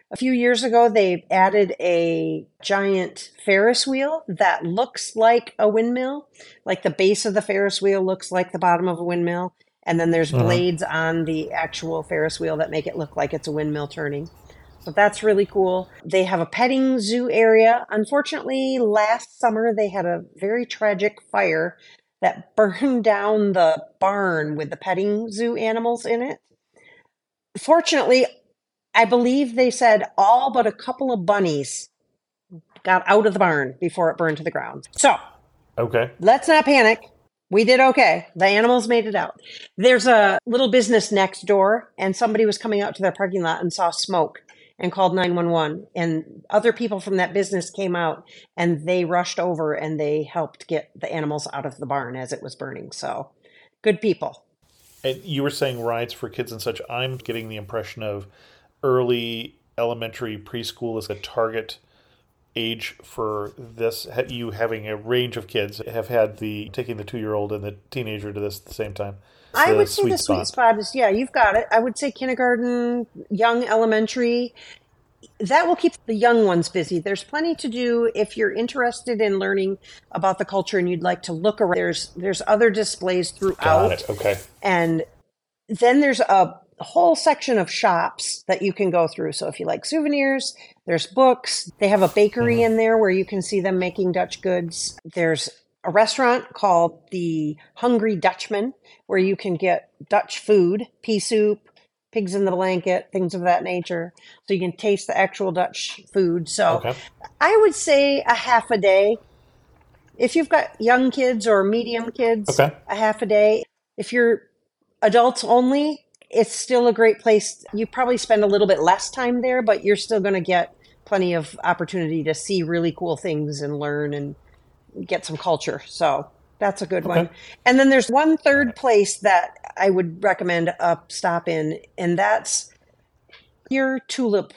A few years ago, they added a giant Ferris wheel that looks like a windmill. Like the base of the Ferris wheel looks like the bottom of a windmill. And then there's Uh-huh. blades on the actual Ferris wheel that make it look like it's a windmill turning. So that's really cool. They have a petting zoo area. Unfortunately, last summer they had a very tragic fire that burned down the barn with the petting zoo animals in it. Fortunately, I believe they said all but a couple of bunnies got out of the barn before it burned to the ground. So Okay. let's not panic. We did okay. The animals made it out. There's a little business next door, and somebody was coming out to their parking lot and saw smoke and called nine one one. And other people from that business came out, and they rushed over and they helped get the animals out of the barn as it was burning. So good people. And you were saying rides for kids and such. I'm getting the impression of early elementary preschool is a target age for this. Ha- You having a range of kids have had the taking the two year old and the teenager to this at the same time. It's I the would say sweet the sweet spot. spot is, yeah, you've got it. I would say kindergarten, young elementary. That will keep the young ones busy. There's plenty to do if you're interested in learning about the culture and you'd like to look around. There's there's other displays Got throughout, it. Okay. and then there's a whole section of shops that you can go through. So if you like souvenirs, there's books. They have a bakery Mhm. in there where you can see them making Dutch goods. There's a restaurant called the Hungry Dutchman where you can get Dutch food, pea soup, pigs in the blanket, things of that nature. So you can taste the actual Dutch food. So Okay. I would say a half a day. If you've got young kids or medium kids, Okay. a half a day. If you're adults only, it's still a great place. You probably spend a little bit less time there, but you're still going to get plenty of opportunity to see really cool things and learn and get some culture. So that's a good Okay. one. And then there's one third place that I would recommend a stop in, and that's your Tulip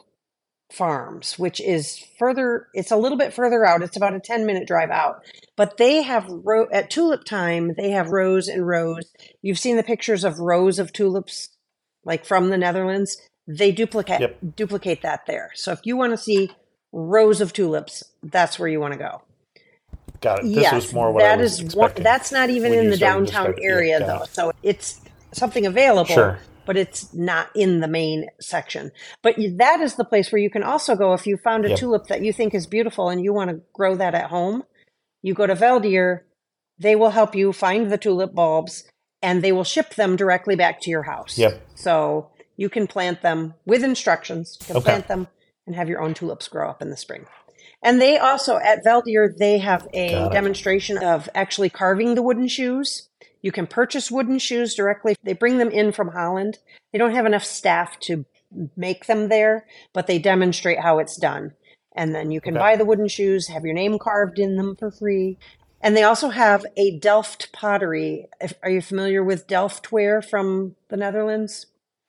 Farms, which is further, it's a little bit further out. It's about a ten minute drive out. But they have, ro- at tulip time, they have rows and rows. You've seen the pictures of rows of tulips, like from the Netherlands. They duplicate Yep. duplicate that there. So if you want to see rows of tulips, that's where you want to go. Got it. This Yes, was more what I that was is one, expecting. that's not even when in you the started downtown describing- yeah, area got though. it. So it's something available, Sure. but it's not in the main section. But you- that is the place where you can also go if you found a Yep. tulip that you think is beautiful and you want to grow that at home. You go to Veldier, they will help you find the tulip bulbs and they will ship them directly back to your house. Yep. So you can plant them with instructions. You can Okay. plant them and have your own tulips grow up in the spring. And they also, at Veldier, they have a Got it. demonstration of actually carving the wooden shoes. You can purchase wooden shoes directly. They bring them in from Holland. They don't have enough staff to make them there, but they demonstrate how it's done. And then you can Okay. buy the wooden shoes, have your name carved in them for free. And they also have a Delft pottery. If- Are you familiar with Delftware from the Netherlands?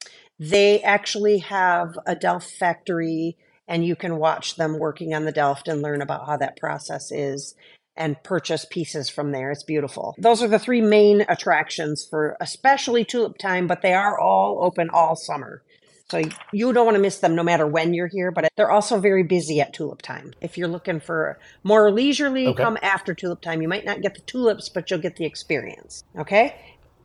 They actually have a Delft factory, and you can watch them working on the Delft and learn about how that process is and purchase pieces from there. It's beautiful. Those are the three main attractions for especially tulip time, but they are all open all summer. So you don't want to miss them no matter when you're here, but they're also very busy at tulip time. If you're looking for more leisurely, Okay. come after tulip time. You might not get the tulips, but you'll get the experience. Okay?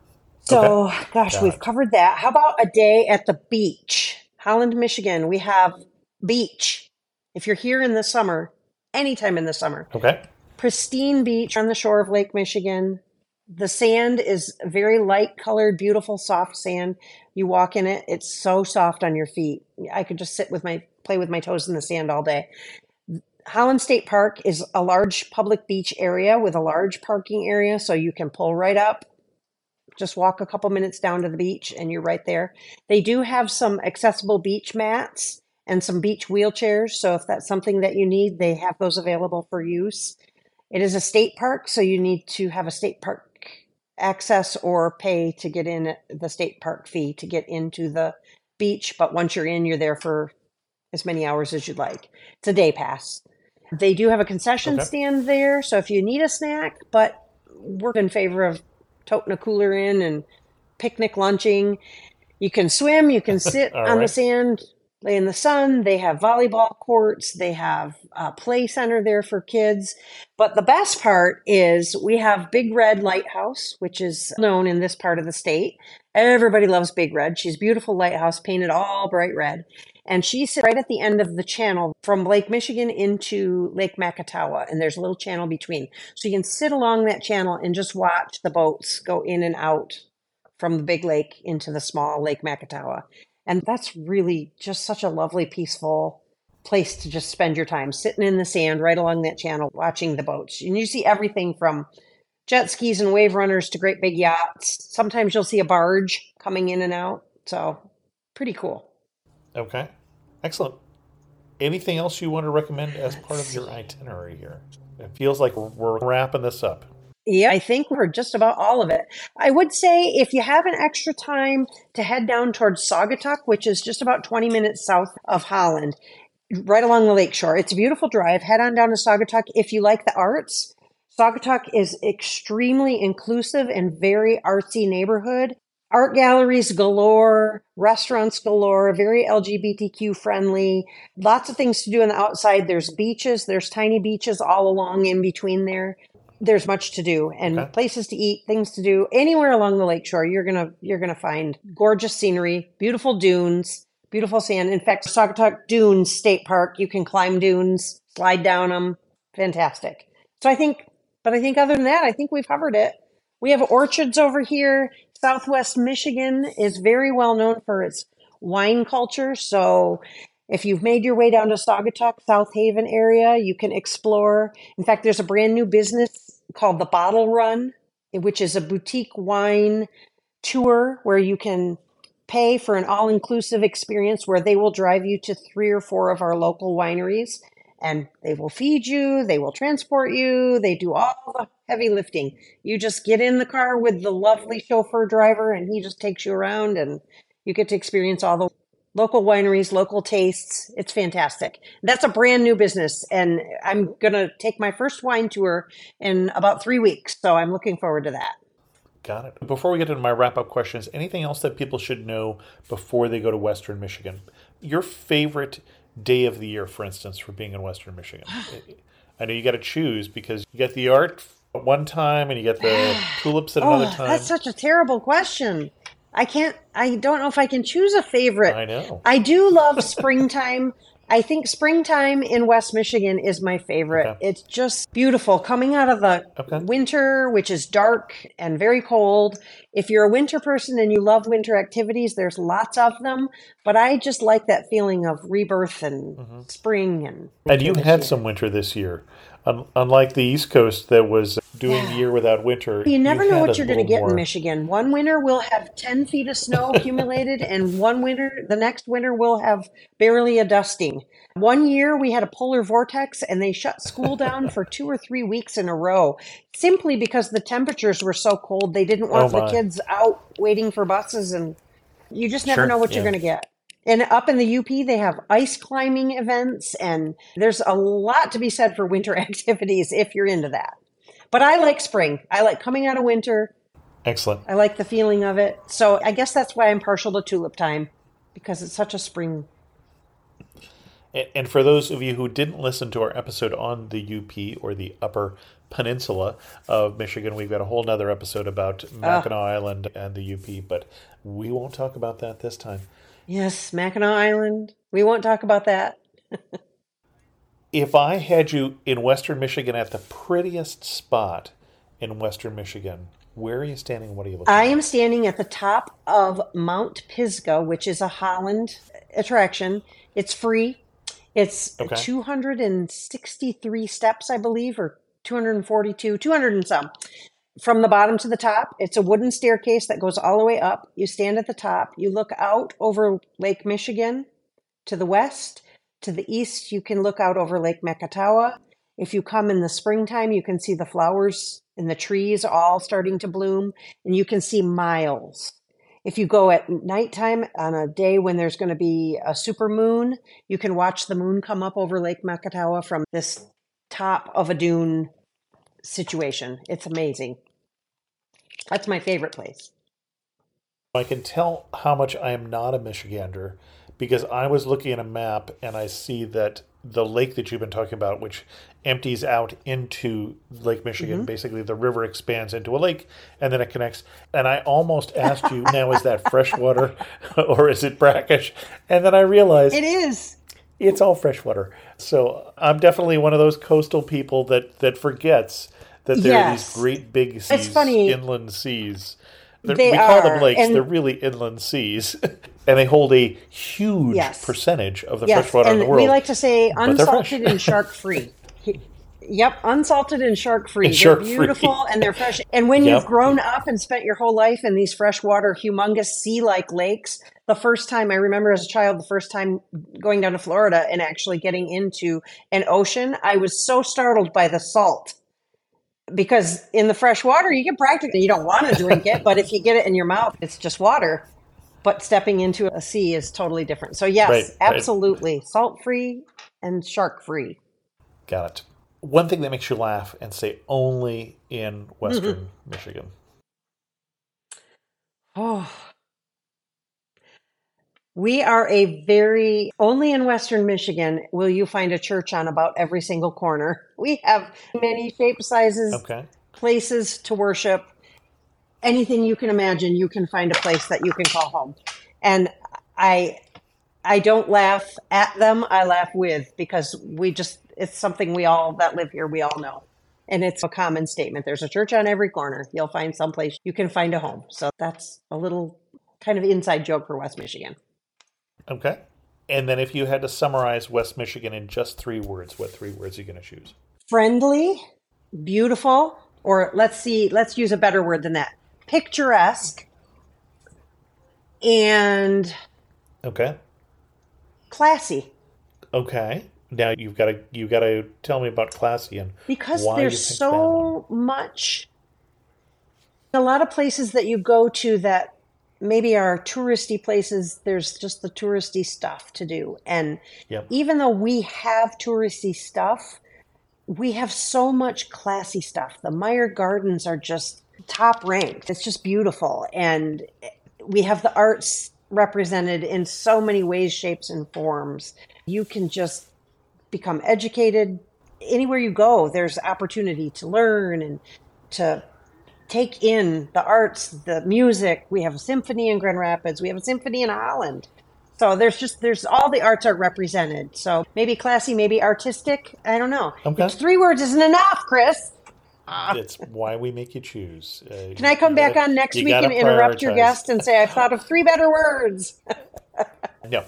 So, gosh, Got we've it. covered that. How about a day at the beach? Holland, Michigan, we have beach. If you're here in the summer, anytime in the summer, Okay. pristine beach on the shore of Lake Michigan. The sand is very light colored, beautiful, soft sand. You walk in it, it's so soft on your feet. I could just sit with my, play with my toes in the sand all day. Holland State Park is a large public beach area with a large parking area, so you can pull right up, just walk a couple minutes down to the beach, and you're right there. They do have some accessible beach mats and some beach wheelchairs, so if that's something that you need, they have those available for use. It is a state park, so you need to have a state park access or pay to get in the state park fee to get into the beach. But once you're in, you're there for as many hours as you'd like. It's a day pass. They do have a concession Okay. stand there, so if you need a snack, but we're in favor of toting a cooler in and picnic lunching. You can swim, you can sit All on the right. sand lay in the sun. They have volleyball courts. They have a play center there for kids. But the best part is we have Big Red Lighthouse, which is known in this part of the state. Everybody loves Big Red. She's a beautiful lighthouse, painted all bright red. And she sits right at the end of the channel from Lake Michigan into Lake Macatawa. And there's a little channel between. So you can sit along that channel and just watch the boats go in and out from the big lake into the small Lake Macatawa. And that's really just such a lovely, peaceful place to just spend your time, sitting in the sand right along that channel, watching the boats. And you see everything from jet skis and wave runners to great big yachts. Sometimes you'll see a barge coming in and out. So pretty cool. Okay. Excellent. Anything else you want to recommend as part of your itinerary here? It feels like we're wrapping this up. Yeah, I think we're just about all of it. I would say if you have an extra time to head down towards Saugatuck, which is just about twenty minutes south of Holland, right along the lakeshore. It's a beautiful drive. Head on down to Saugatuck. If you like the arts, Saugatuck is extremely inclusive and very artsy neighborhood. Art galleries galore, restaurants galore, very L G B T Q friendly. Lots of things to do on the outside. There's beaches. There's tiny beaches all along in between there. There's much to do and Okay. places to eat, things to do. Anywhere along the lakeshore, you're gonna you're gonna find gorgeous scenery, beautiful dunes, beautiful sand. In fact, Saugatuck Dunes State Park, you can climb dunes, slide down them. Fantastic. So I think, but I think other than that, I think we've covered it. We have orchards over here. Southwest Michigan is very well known for its wine culture. So if you've made your way down to Saugatuck, South Haven area, you can explore. In fact, there's a brand new business called the Bottle Run, which is a boutique wine tour where you can pay for an all-inclusive experience where they will drive you to three or four of our local wineries. And they will feed you, they will transport you, they do all the heavy lifting. You just get in the car with the lovely chauffeur driver and he just takes you around and you get to experience all the local wineries, local tastes. It's fantastic. That's a brand new business and I'm going to take my first wine tour in about three weeks. So I'm looking forward to that. Got it. Before we get into my wrap-up questions, anything else that people should know before they go to Western Michigan? Your favorite day of the year, for instance, for being in Western Michigan? I know you got to choose because you get the art at one time and you get the tulips at Oh, another time. that's such a terrible question. I can't, I don't know if I can choose a favorite. I know. I do love springtime. I think springtime in West Michigan is my favorite. Okay. It's just beautiful. Coming out of the Okay. winter, which is dark and very cold. If you're a winter person and you love winter activities, there's lots of them. But I just like that feeling of rebirth and spring. And And you had some winter this year. Un- unlike the East Coast that was doing the year without winter. You never know had what a you're going to little get more- in Michigan. One winter will have ten feet of snow accumulated, and one winter, the next winter, will have barely a dusting. One year we had a polar vortex, and they shut school down for two or three weeks in a row, simply because the temperatures were so cold. They didn't want Oh, the my. kids out waiting for buses, and you just never Sure, know what yeah. you're going to get. And up in the U P, they have ice climbing events, and there's a lot to be said for winter activities if you're into that. But I like spring. I like coming out of winter. Excellent. I like the feeling of it. So I guess that's why I'm partial to tulip time, because it's such a spring. A- And for those of you who didn't listen to our episode on the U P or the Upper Peninsula of Michigan, we've got a whole nother episode about Mackinac Island and the U P, but we won't talk about that this time. Yes, Mackinac Island. We won't talk about that. If I had you in Western Michigan at the prettiest spot in Western Michigan, where are you standing? What are you looking I at? am standing at the top of Mount Pisgah, which is a Holland attraction. It's free. It's Okay. two hundred sixty-three steps, I believe, or two hundred forty-two, two hundred and some. From the bottom to the top, it's a wooden staircase that goes all the way up. You stand at the top. You look out over Lake Michigan to the west. To the east, you can look out over Lake Macatawa. If you come in the springtime, you can see the flowers and the trees all starting to bloom, and you can see miles. If you go at nighttime on a day when there's going to be a super moon, you can watch the moon come up over Lake Macatawa from this top of a dune situation. It's amazing. That's my favorite place. I can tell how much I am not a Michigander because I was looking at a map and I see that the lake that you've been talking about, which empties out into Lake Michigan, mm-hmm. basically the river expands into a lake and then it connects. And I almost asked you, now is that freshwater or is it brackish? And then I realized it is. It's all freshwater. So I'm definitely one of those coastal people that, that forgets that there yes. are these great big seas, it's funny. inland seas. They're, they we are, call them lakes. and they're really inland seas. And they hold a huge yes. percentage of the yes. freshwater and in the world. We like to say unsalted and shark-free. Yep, unsalted and shark-free. And they're shark-free. beautiful and they're fresh. And when yep. you've grown up and spent your whole life in these freshwater, humongous sea-like lakes, the first time, I remember as a child, the first time going down to Florida and actually getting into an ocean, I was so startled by the salt. Because in the fresh water, you get practically, you don't want to drink it, but if you get it in your mouth, it's just water. But stepping into a sea is totally different. So yes, right, absolutely. Right. Salt-free and shark-free. Got it. One thing that makes you laugh and say only in Western mm-hmm. Michigan. Oh. We are a very, only in Western Michigan will you find a church on about every single corner. We have many shapes, sizes, okay. places to worship. Anything you can imagine, you can find a place that you can call home. And I I don't laugh at them, I laugh with, because we just, it's something we all that live here, we all know. And it's a common statement. There's a church on every corner. You'll find someplace you can find a home. So that's a little kind of inside joke for West Michigan. Okay. And then if you had to summarize West Michigan in just three words, what three words are you going to choose? Friendly, beautiful, or let's see, let's use a better word than that. Picturesque, and okay, classy. Okay. Now you've got to you got to tell me about classy and because why there's you picked so that one. much. A lot of places that you go to that maybe are touristy places, there's just the touristy stuff to do. And yep. even though we have touristy stuff, we have so much classy stuff. The Meyer Gardens are just top ranked. It's just beautiful. And we have the arts represented in so many ways, shapes, and forms. You can just become educated. Anywhere you go, there's opportunity to learn and to take in the arts, the music. We have a symphony in Grand Rapids. We have a symphony in Holland. So there's just, there's all the arts are represented. So maybe classy, maybe artistic. I don't know. Okay. Three words isn't enough, Chris. It's why we make you choose. Uh, Can I come back gotta, on next week and interrupt your guest and say, I've thought of three better words? No.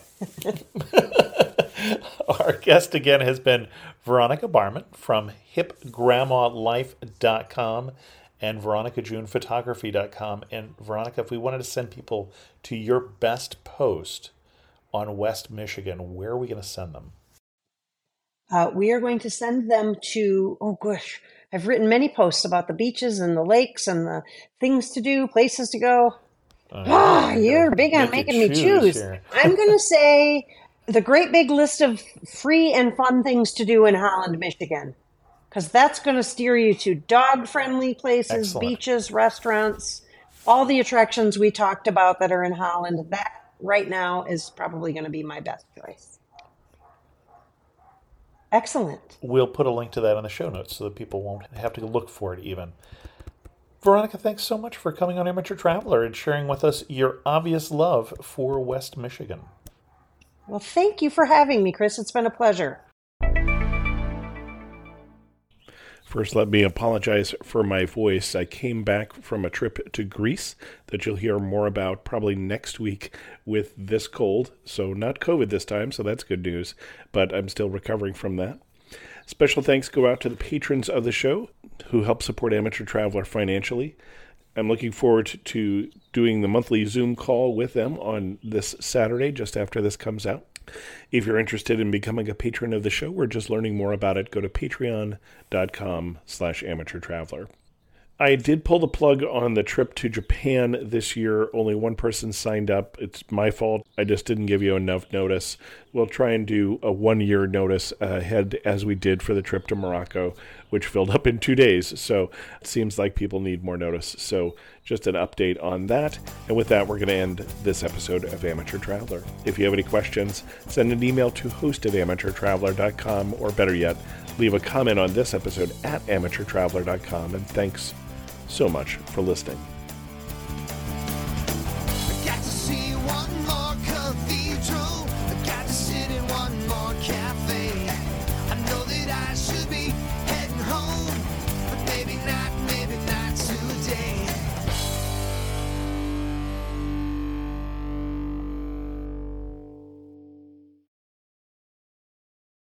Our guest again has been Veronica Barman from hip grandma life dot com and veronica june photography dot com. And Veronica, if we wanted to send people to your best post on West Michigan, where are we going to send them? Uh, we are going to send them to, oh gosh, I've written many posts about the beaches and the lakes and the things to do, places to go. Uh, ah, you're big on making me choose. I'm going to say the great big list of free and fun things to do in Holland, Michigan, because that's going to steer you to dog-friendly places, Excellent. Beaches, restaurants, all the attractions we talked about that are in Holland. That right now is probably going to be my best choice. Excellent. We'll put a link to that in the show notes so that people won't have to look for it even. Veronica, thanks so much for coming on Amateur Traveler and sharing with us your obvious love for West Michigan. Well, thank you for having me, Chris. It's been a pleasure. First, let me apologize for my voice. I came back from a trip to Greece that you'll hear more about probably next week with this cold. So not COVID this time, so that's good news, but I'm still recovering from that. Special thanks go out to the patrons of the show who help support Amateur Traveler financially. I'm looking forward to doing the monthly Zoom call with them on this Saturday, just after this comes out. If you're interested in becoming a patron of the show or just learning more about it, go to patreon.com slash amateur traveler. I did pull the plug on the trip to Japan this year. Only one person signed up. It's my fault. I just didn't give you enough notice. We'll try and do a one-year notice ahead as we did for the trip to Morocco, which filled up in two days. So it seems like people need more notice. So just an update on that. And with that, we're going to end this episode of Amateur Traveler. If you have any questions, send an email to host at amateur traveler dot com, or better yet, leave a comment on this episode at amateur traveler dot com. And thanks so much for listening.